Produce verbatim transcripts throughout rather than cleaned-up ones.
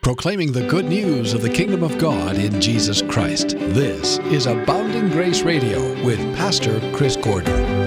proclaiming the good news of the kingdom of God in Jesus Christ. This is Abounding Grace Radio with Pastor Chris Gordon.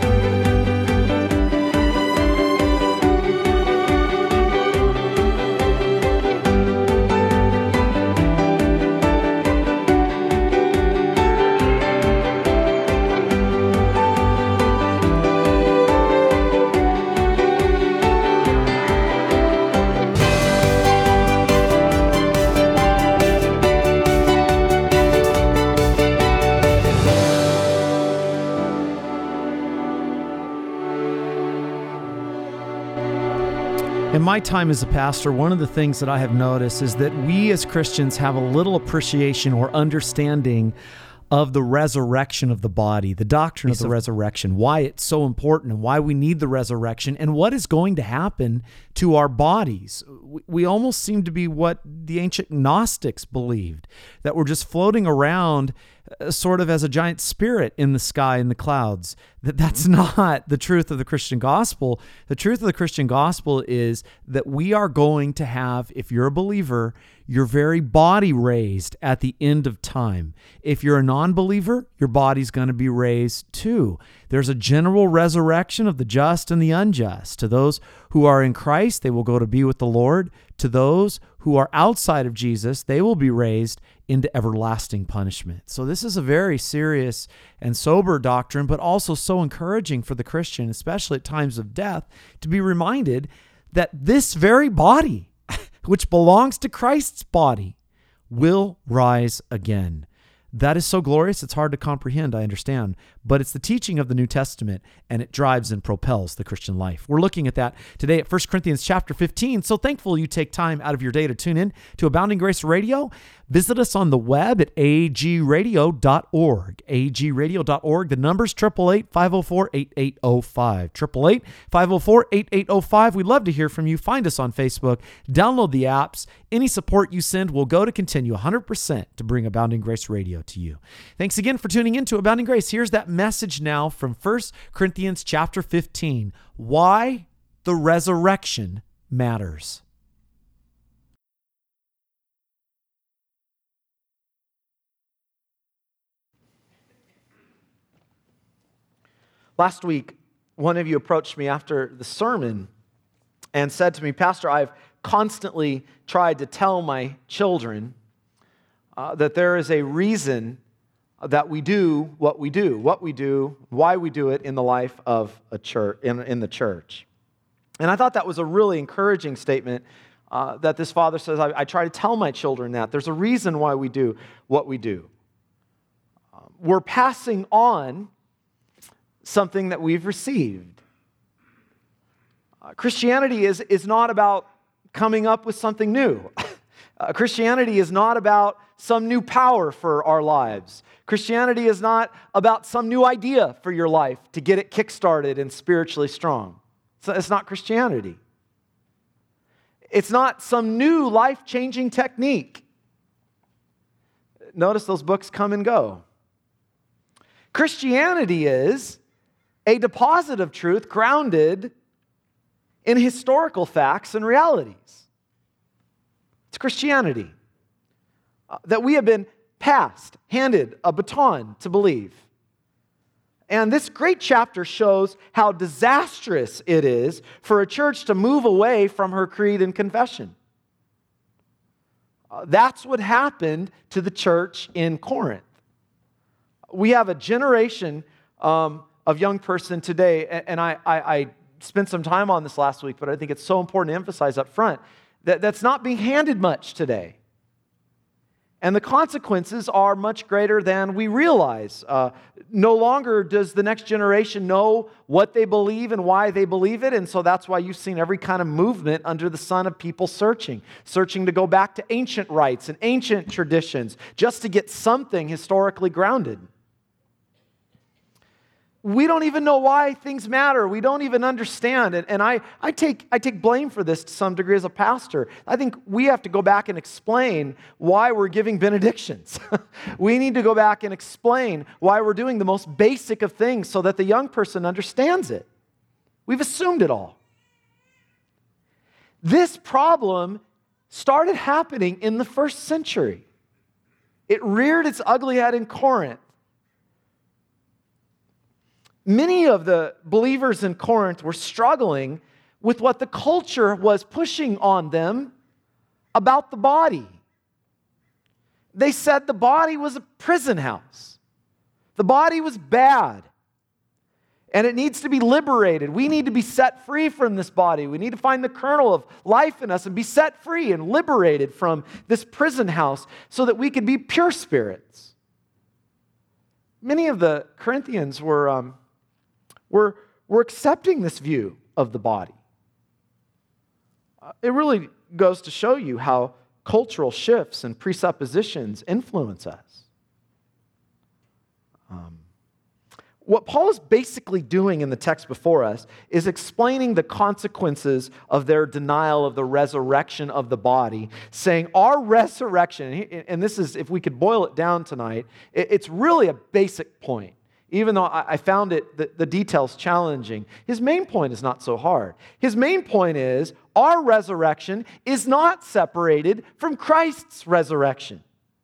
In my time as a pastor, one of the things that I have noticed is that we as Christians have a little appreciation or understanding of the resurrection of the body, the doctrine of the resurrection, why it's so important and why we need the resurrection and what is going to happen to our bodies. We almost seem to be what the ancient Gnostics believed, that we're just floating around uh, sort of as a giant spirit in the sky in the clouds. That that's not the truth of the Christian gospel. The truth of the Christian gospel is that we are going to have, if you're a believer, your very body raised at the end of time. If you're a non-believer, your body's going to be raised too. There's a general resurrection of the just and the unjust. To those who are in Christ, they will go to be with the Lord. To those who are outside of Jesus, they will be raised into everlasting punishment. So this is a very serious and sober doctrine, but also so encouraging for the Christian, especially at times of death, to be reminded that this very body, which belongs to Christ's body, will rise again. That is so glorious, it's hard to comprehend, I understand, but it's the teaching of the New Testament, and it drives and propels the Christian life. We're looking at that today at First Corinthians chapter fifteen. So thankful you take time out of your day to tune in to Abounding Grace Radio. Visit us on the web at a g radio dot org, a g radio dot org. The number's eight eight eight, five oh four, eight eight oh five, eight eight eight, five oh four, eight eight oh five. We'd love to hear from you. Find us on Facebook. Download the apps. Any support you send will go to continue one hundred percent to bring Abounding Grace Radio to you. Thanks again for tuning in to Abounding Grace. Here's that message now from First Corinthians chapter fifteen. Why the resurrection matters. Last week, one of you approached me after the sermon and said to me, Pastor, I've constantly tried to tell my children uh, that there is a reason that we do what we do, what we do, why we do it in the life of a church, in, in the church. And I thought that was a really encouraging statement uh, that this father says, I, I try to tell my children that. There's a reason why we do what we do. Uh, we're passing on something that we've received. Uh, Christianity is, is not about coming up with something new. uh, Christianity is not about some new power for our lives. Christianity is not about some new idea for your life to get it kickstarted and spiritually strong. So it's not Christianity. It's not some new life-changing technique. Notice those books come and go. Christianity is a deposit of truth grounded in historical facts and realities. It's Christianity uh, that we have been passed, handed a baton to believe. And this great chapter shows how disastrous it is for a church to move away from her creed and confession. Uh, that's what happened to the church in Corinth. We have a generation um, of young person today, and I, I, I spent some time on this last week, but I think it's so important to emphasize up front that that's not being handed much today. And the consequences are much greater than we realize. Uh, no longer does the next generation know what they believe and why they believe it, and so that's why you've seen every kind of movement under the sun of people searching, searching to go back to ancient rites and ancient traditions just to get something historically grounded. We don't even know why things matter. We don't even understand it. And I, I, take, I take blame for this to some degree as a pastor. I think we have to go back and explain why we're giving benedictions. We need to go back and explain why we're doing the most basic of things so that the young person understands it. We've assumed it all. This problem started happening in the first century. It reared its ugly head in Corinth. Many of the believers in Corinth were struggling with what the culture was pushing on them about the body. They said the body was a prison house. The body was bad. And it needs to be liberated. We need to be set free from this body. We need to find the kernel of life in us and be set free and liberated from this prison house so that we can be pure spirits. Many of the Corinthians were, um, were, were accepting this view of the body. Uh, it really goes to show you how cultural shifts and presuppositions influence us. Um, What Paul is basically doing in the text before us is explaining the consequences of their denial of the resurrection of the body, saying our resurrection, and this is, if we could boil it down tonight, it's really a basic point. Even though I found it, the, the details challenging, his main point is not so hard. His main point is our resurrection is not separated from Christ's resurrection.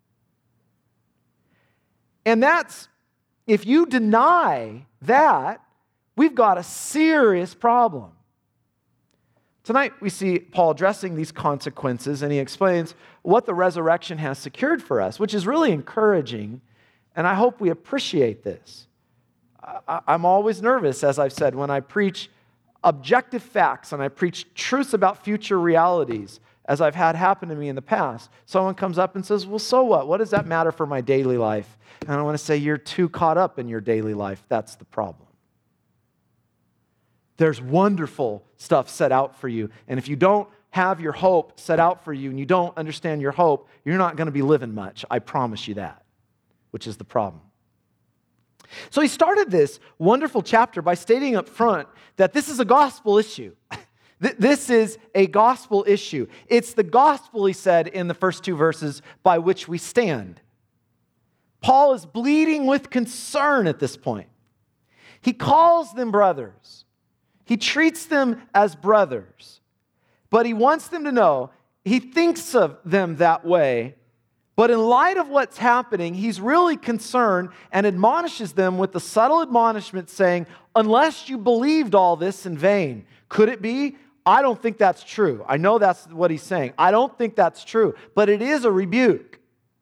And that's, if you deny that, we've got a serious problem. Tonight we see Paul addressing these consequences, and he explains what the resurrection has secured for us, which is really encouraging, and I hope we appreciate this. I'm always nervous, as I've said, when I preach objective facts and I preach truths about future realities, as I've had happen to me in the past. Someone comes up and says, well, so what? What does that matter for my daily life? And I want to say, you're too caught up in your daily life. That's the problem. There's wonderful stuff set out for you. And if you don't have your hope set out for you and you don't understand your hope, you're not going to be living much. I promise you that, which is the problem. So he started this wonderful chapter by stating up front that this is a gospel issue. This is a gospel issue. It's the gospel, he said in the first two verses, by which we stand. Paul is bleeding with concern at this point. He calls them brothers. He treats them as brothers. But he wants them to know, he thinks of them that way. But in light of what's happening, he's really concerned and admonishes them with the subtle admonishment saying, unless you believed all this in vain. Could it be? I don't think that's true. I know that's what he's saying. I don't think that's true. But it is a rebuke.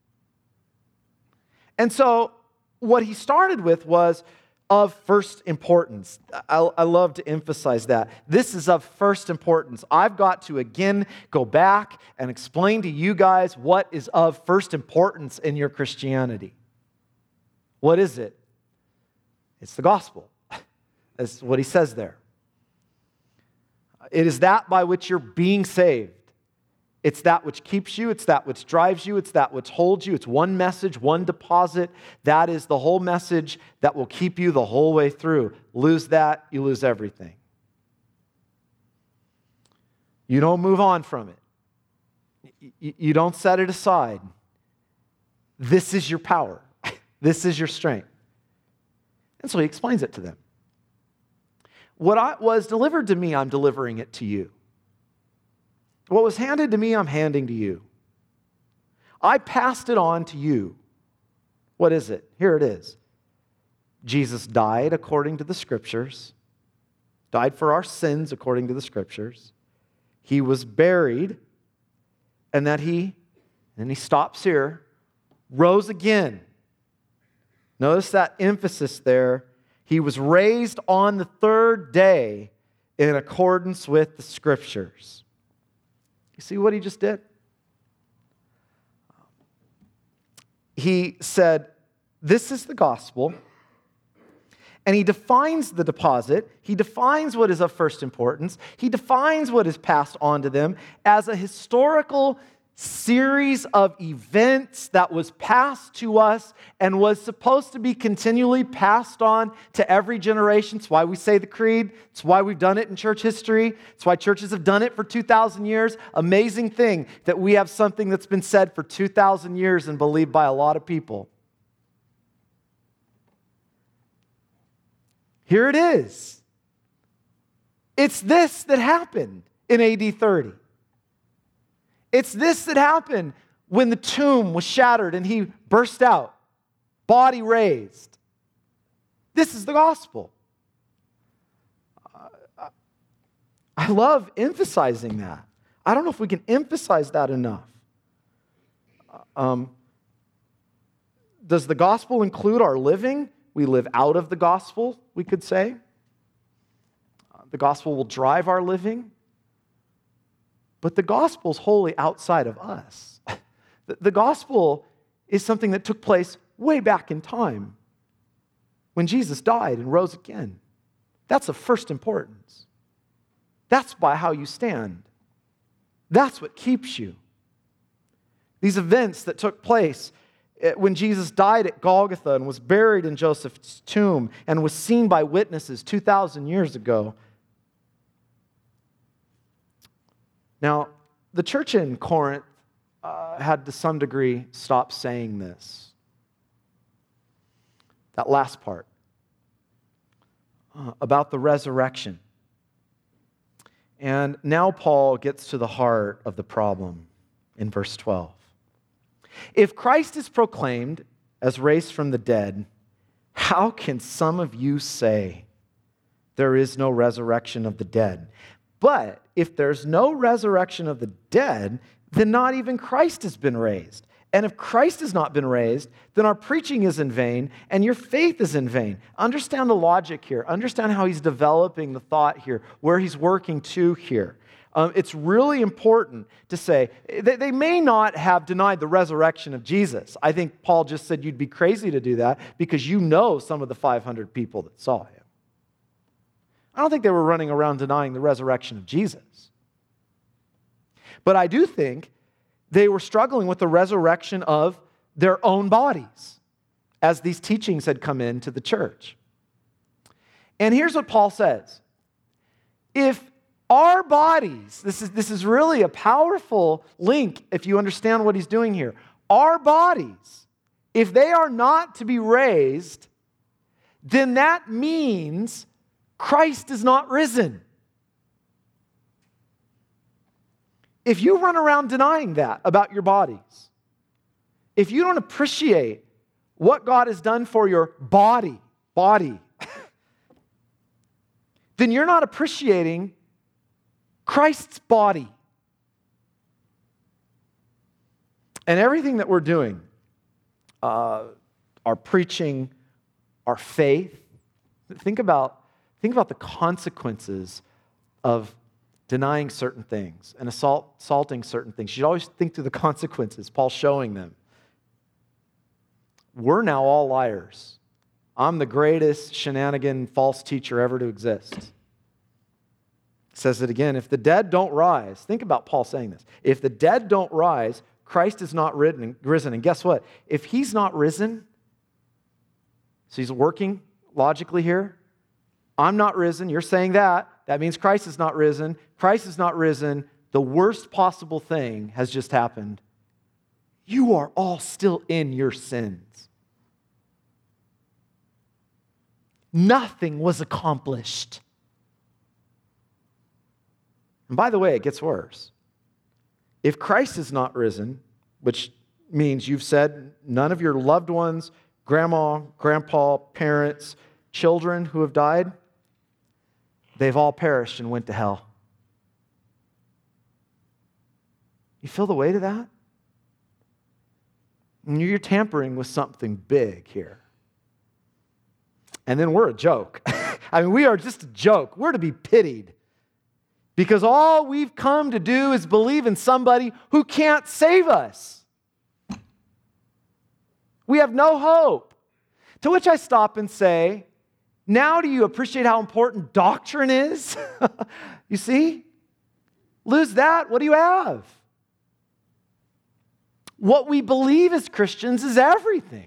And so what he started with was of first importance. I, I love to emphasize that. This is of first importance. I've got to again go back and explain to you guys what is of first importance in your Christianity. What is it? It's the gospel. That's what he says there. It is that by which you're being saved. It's that which keeps you. It's that which drives you. It's that which holds you. It's one message, one deposit. That is the whole message that will keep you the whole way through. Lose that, you lose everything. You don't move on from it. You don't set it aside. This is your power. This is your strength. And so he explains it to them. What I, was delivered to me, I'm delivering it to you. What was handed to me, I'm handing to you. I passed it on to you. What is it? Here it is. Jesus died according to the Scriptures, died for our sins according to the Scriptures. He was buried, and that he, and he stops here, rose again. Notice that emphasis there. He was raised on the third day in accordance with the Scriptures. You see what he just did? He said, this is the gospel. And he defines the deposit. He defines what is of first importance. He defines what is passed on to them as a historical series of events that was passed to us and was supposed to be continually passed on to every generation. It's why we say the creed. It's why we've done it in church history. It's why churches have done it for two thousand years. Amazing thing that we have something that's been said for two thousand years and believed by a lot of people. Here it is. It's this that happened in A D thirty. It's this that happened when the tomb was shattered and he burst out, body raised. This is the gospel. Uh, I love emphasizing that. I don't know if we can emphasize that enough. Um, does the gospel include our living? We live out of the gospel, we could say. Uh, the gospel will drive our living. But the gospel is wholly outside of us. the, the gospel is something that took place way back in time when Jesus died and rose again. That's of first importance. That's by how you stand. That's what keeps you. These events that took place when Jesus died at Golgotha and was buried in Joseph's tomb and was seen by witnesses two thousand years ago. Now, the church in Corinth uh, had to some degree stopped saying this. That last part uh, about the resurrection. And now Paul gets to the heart of the problem in verse twelve. If Christ is proclaimed as raised from the dead, how can some of you say there is no resurrection of the dead? But if there's no resurrection of the dead, then not even Christ has been raised. And if Christ has not been raised, then our preaching is in vain and your faith is in vain. Understand the logic here. Understand how he's developing the thought here, where he's working to here. Um, it's really important to say they, they may not have denied the resurrection of Jesus. I think Paul just said you'd be crazy to do that because you know some of the five hundred people that saw him. I don't think they were running around denying the resurrection of Jesus. But I do think they were struggling with the resurrection of their own bodies as these teachings had come into the church. And here's what Paul says. If our bodies, this is, this is really a powerful link if you understand what he's doing here. Our bodies, if they are not to be raised, then that means Christ is not risen. If you run around denying that about your bodies, if you don't appreciate what God has done for your body, body, then you're not appreciating Christ's body. And everything that we're doing, uh, our preaching, our faith, think about, think about the consequences of denying certain things and assault, assaulting certain things. You should always think through the consequences. Paul's showing them. We're now all liars. I'm the greatest shenanigan false teacher ever to exist. It says it again. If the dead don't rise, think about Paul saying this. If the dead don't rise, Christ is not risen. And guess what? If he's not risen, so he's working logically here. I'm not risen. You're saying that. That means Christ is not risen. Christ is not risen. The worst possible thing has just happened. You are all still in your sins. Nothing was accomplished. And by the way, it gets worse. If Christ is not risen, which means you've said none of your loved ones, grandma, grandpa, parents, children who have died, they've all perished and went to hell. You feel the weight of that? And you're tampering with something big here. And then we're a joke. I mean, we are just a joke. We're to be pitied. Because all we've come to do is believe in somebody who can't save us. We have no hope. To which I stop and say, now do you appreciate how important doctrine is? You see? Lose that, what do you have? What we believe as Christians is everything.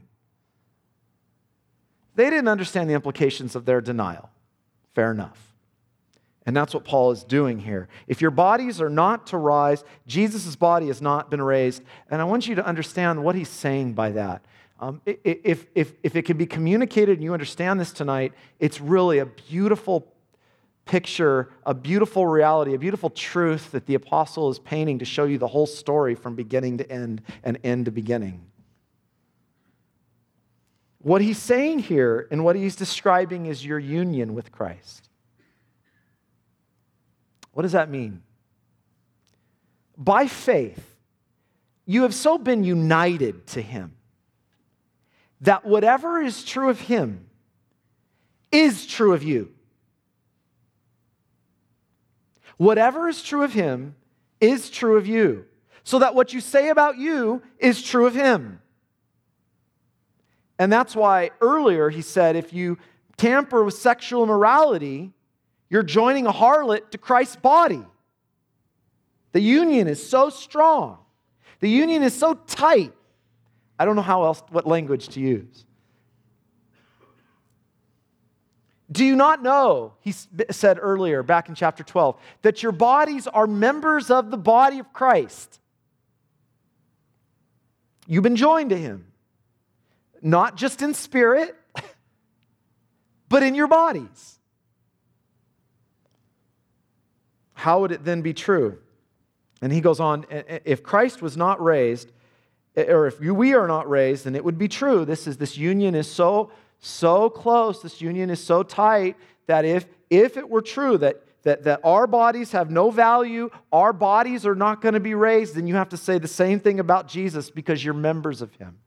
They didn't understand the implications of their denial. Fair enough. And that's what Paul is doing here. If your bodies are not to rise, Jesus' body has not been raised. And I want you to understand what he's saying by that. Um, if, if, if it can be communicated and you understand this tonight, it's really a beautiful picture a beautiful reality, a beautiful truth that the apostle is painting to show you the whole story from beginning to end and end to beginning. What he's saying here and what he's describing is your union with Christ. What does that mean? By faith, you have so been united to him that whatever is true of him is true of you. Whatever is true of him is true of you. So that what you say about you is true of him. And that's why earlier he said, if you tamper with sexual immorality, you're joining a harlot to Christ's body. The union is so strong. The union is so tight. I don't know how else, what language to use. Do you not know, he said earlier back in chapter twelve, that your bodies are members of the body of Christ? You've been joined to him. Not just in spirit, but in your bodies. How would it then be true? And he goes on, if Christ was not raised, or if we are not raised, then it would be true. This is this union is so so close, this union is so tight that if if it were true that that that our bodies have no value, our bodies are not going to be raised, then you have to say the same thing about Jesus because you're members of him.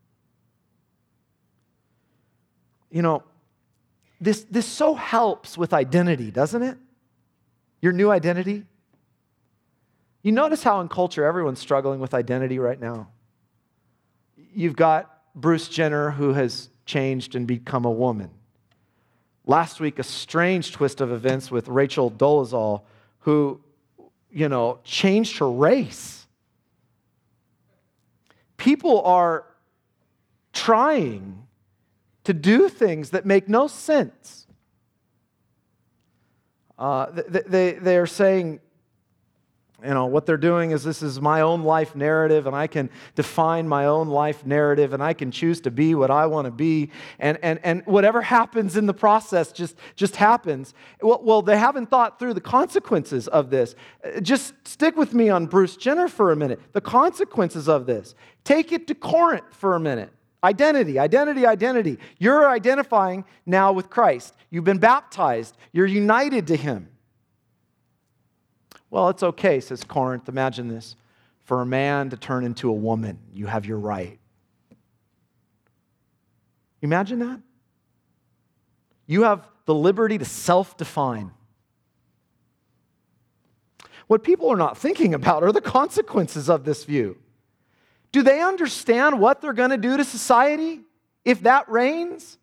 You know, this this so helps with identity, doesn't it? Your new identity. You notice how in culture everyone's struggling with identity right now. You've got Bruce Jenner who has changed and become a woman. Last week, a strange twist of events with Rachel Dolezal, who, you know, changed her race. People are trying to do things that make no sense. Uh, they, they, they are saying, you know, what they're doing is this is my own life narrative, and I can define my own life narrative, and I can choose to be what I want to be, and and and whatever happens in the process just, just happens. Well, well, they haven't thought through the consequences of this. Just stick with me on Bruce Jenner for a minute. The consequences of this. Take it to Corinth for a minute. Identity, identity, identity. You're identifying now with Christ. You've been baptized. You're united to him. Well, it's okay, says Corinth. Imagine this. For a man to turn into a woman, you have your right. Imagine that. You have the liberty to self-define. What people are not thinking about are the consequences of this view. Do they understand what they're going to do to society if that reigns?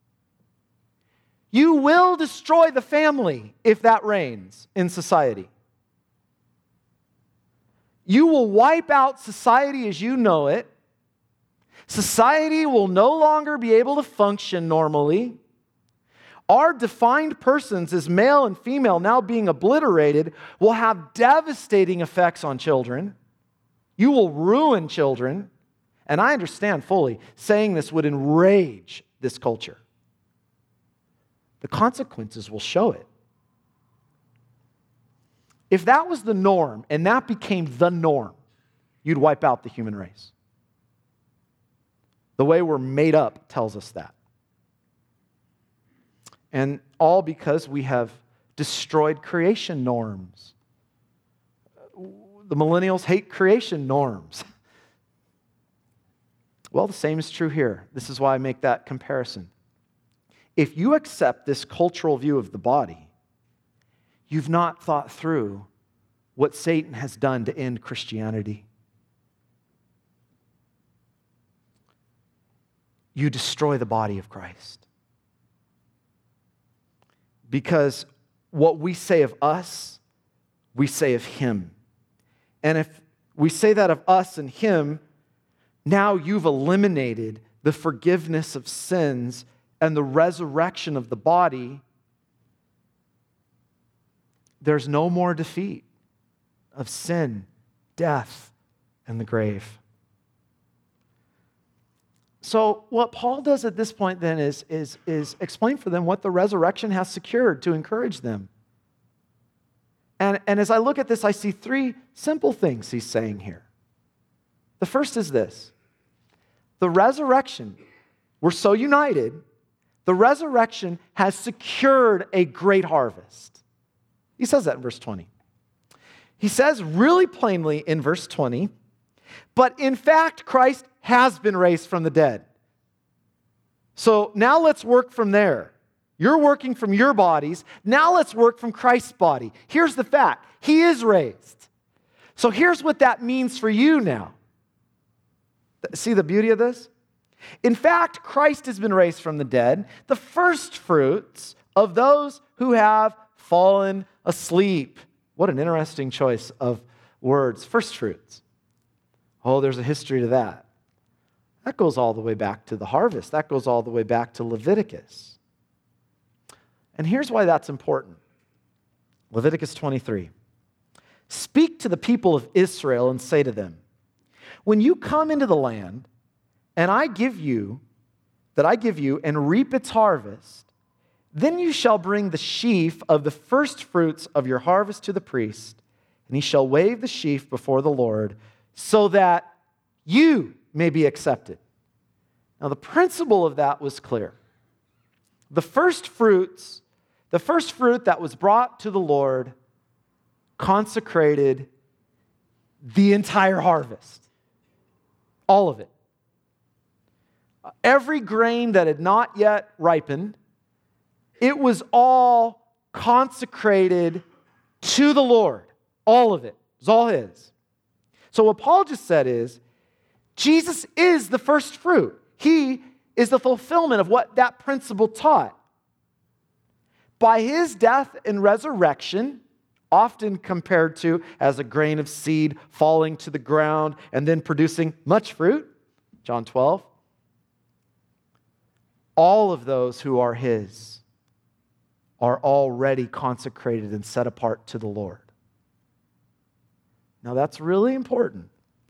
You will destroy the family if that reigns in society. You will wipe out society as you know it. Society will no longer be able to function normally. Our defined persons as male and female now being obliterated will have devastating effects on children. You will ruin children. And I understand fully, saying this would enrage this culture. The consequences will show it. If that was the norm, and that became the norm, you'd wipe out the human race. The way we're made up tells us that. And all because we have destroyed creation norms. The millennials hate creation norms. Well, the same is true here. This is why I make that comparison. If you accept this cultural view of the body, you've not thought through what Satan has done to end Christianity. You destroy the body of Christ. Because what we say of us, we say of him. And if we say that of us and him, now you've eliminated the forgiveness of sins and the resurrection of the body. There's no more defeat of sin, death, and the grave. So what Paul does at this point then is, is, is explain for them what the resurrection has secured to encourage them. And, and as I look at this, I see three simple things he's saying here. The first is this. The resurrection, we're so united, the resurrection has secured a great harvest. He says that in verse twenty. He says really plainly in verse twenty, but in fact, Christ has been raised from the dead. So now let's work from there. You're working from your bodies. Now let's work from Christ's body. Here's the fact. He is raised. So here's what that means for you now. See the beauty of this? In fact, Christ has been raised from the dead, the first fruits of those who have fallen asleep. What an interesting choice of words. First fruits. Oh, there's a history to that. That goes all the way back to the harvest. That goes all the way back to Leviticus. And here's why that's important. Leviticus twenty-three. Speak to the people of Israel and say to them, when you come into the land, and I give you, that I give you, and reap its harvest, then you shall bring the sheaf of the first fruits of your harvest to the priest, and he shall wave the sheaf before the Lord, so that you may be accepted. Now, the principle of that was clear. The first fruits, the first fruit that was brought to the Lord consecrated the entire harvest. All of it. Every grain that had not yet ripened, it was all consecrated to the Lord. All of it. It was all His. So what Paul just said is, Jesus is the first fruit. He is the fulfillment of what that principle taught. By His death and resurrection, often compared to as a grain of seed falling to the ground and then producing much fruit, John twelve, all of those who are His are already consecrated and set apart to the Lord. Now that's really important.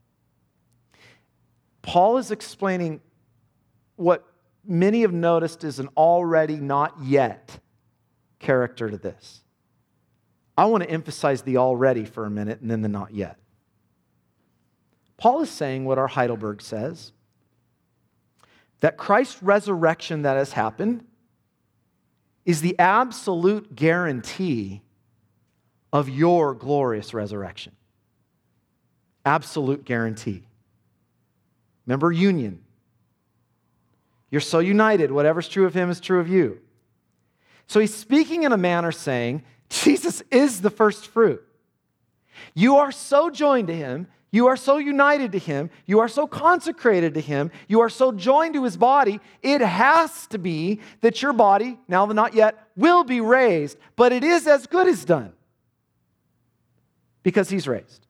Paul is explaining what many have noticed is an already not yet character to this. I want to emphasize the already for a minute and then the not yet. Paul is saying what our Heidelberg says, that Christ's resurrection that has happened is the absolute guarantee of your glorious resurrection. Absolute guarantee. Remember union. You're so united, whatever's true of Him is true of you. So he's speaking in a manner saying, Jesus is the first fruit. You are so joined to Him, you are so united to Him, you are so consecrated to Him, you are so joined to His body, it has to be that your body, now the not yet, will be raised, but it is as good as done because He's raised.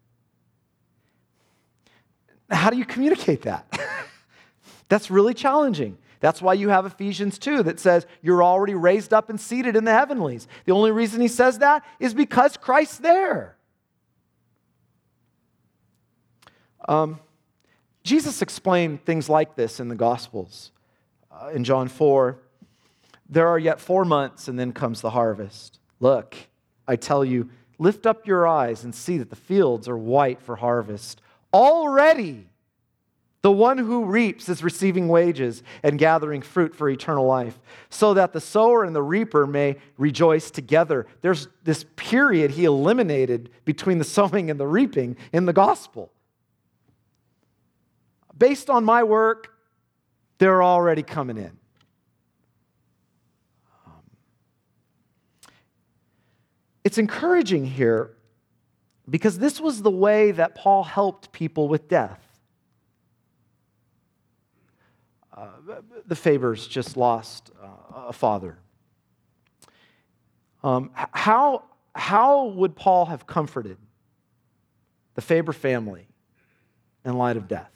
How do you communicate that? That's really challenging. That's why you have Ephesians two that says you're already raised up and seated in the heavenlies. The only reason he says that is because Christ's there. Um, Jesus explained things like this in the Gospels. Uh, in John four, there are yet four months and then comes the harvest. Look, I tell you, lift up your eyes and see that the fields are white for harvest. Already the one who reaps is receiving wages and gathering fruit for eternal life, so that the sower and the reaper may rejoice together. There's this period he eliminated between the sowing and the reaping in the gospel. Based on my work, they're already coming in. It's encouraging here because this was the way that Paul helped people with death. Uh, the Fabers just lost uh, a father. Um, how, how would Paul have comforted the Faber family in light of death?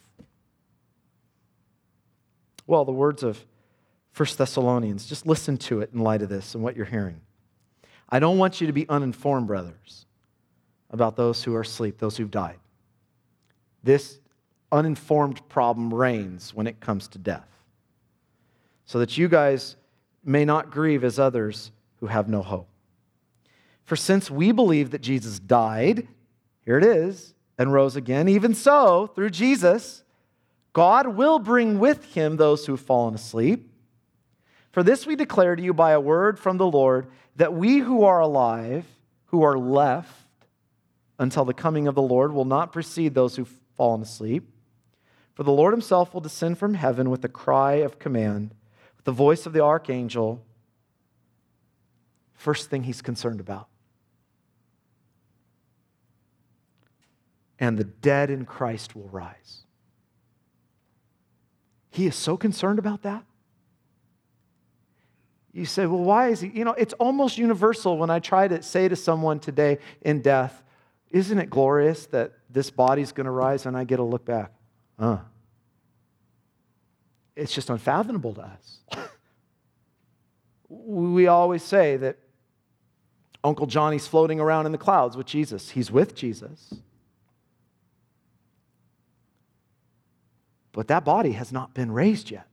Well, the words of First Thessalonians, just listen to it in light of this and what you're hearing. I don't want you to be uninformed, brothers, about those who are asleep, those who've died. This uninformed problem reigns when it comes to death, so that you guys may not grieve as others who have no hope. For since we believe that Jesus died, here it is, and rose again, even so, through Jesus, God will bring with him those who have fallen asleep. For this we declare to you by a word from the Lord, that we who are alive, who are left until the coming of the Lord, will not precede those who've fallen asleep. For the Lord himself will descend from heaven with a cry of command, with the voice of the archangel. First thing he's concerned about. And the dead in Christ will rise. He is so concerned about that. You say, well, why is he? You know, it's almost universal when I try to say to someone today in death, isn't it glorious that this body's going to rise? And I get a look back. Huh. It's just unfathomable to us. We always say that Uncle Johnny's floating around in the clouds with Jesus. He's with Jesus. But that body has not been raised yet.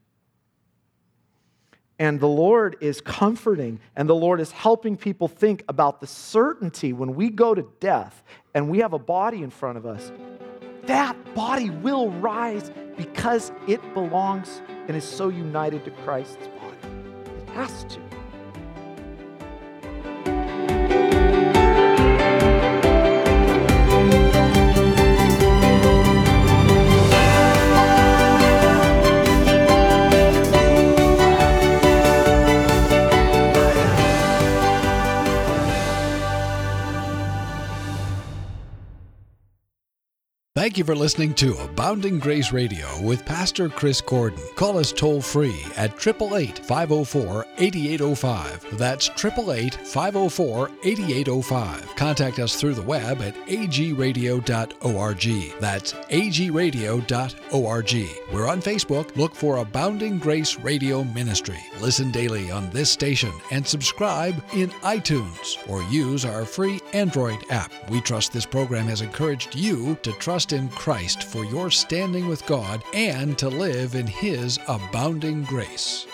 And the Lord is comforting, and the Lord is helping people think about the certainty when we go to death and we have a body in front of us, that body will rise because it belongs and is so united to Christ's body. It has to. Thank you for listening to Abounding Grace Radio with Pastor Chris Gordon. Call us toll-free at eight eight eight, five oh four, eight eight oh five. That's eight eight eight, five oh four, eight eight oh five. Contact us through the web at a g radio dot org. That's a g radio dot org. We're on Facebook. Look for Abounding Grace Radio Ministry. Listen daily on this station and subscribe in iTunes or use our free Android app. We trust this program has encouraged you to trust in Christ for your standing with God and to live in His abounding grace.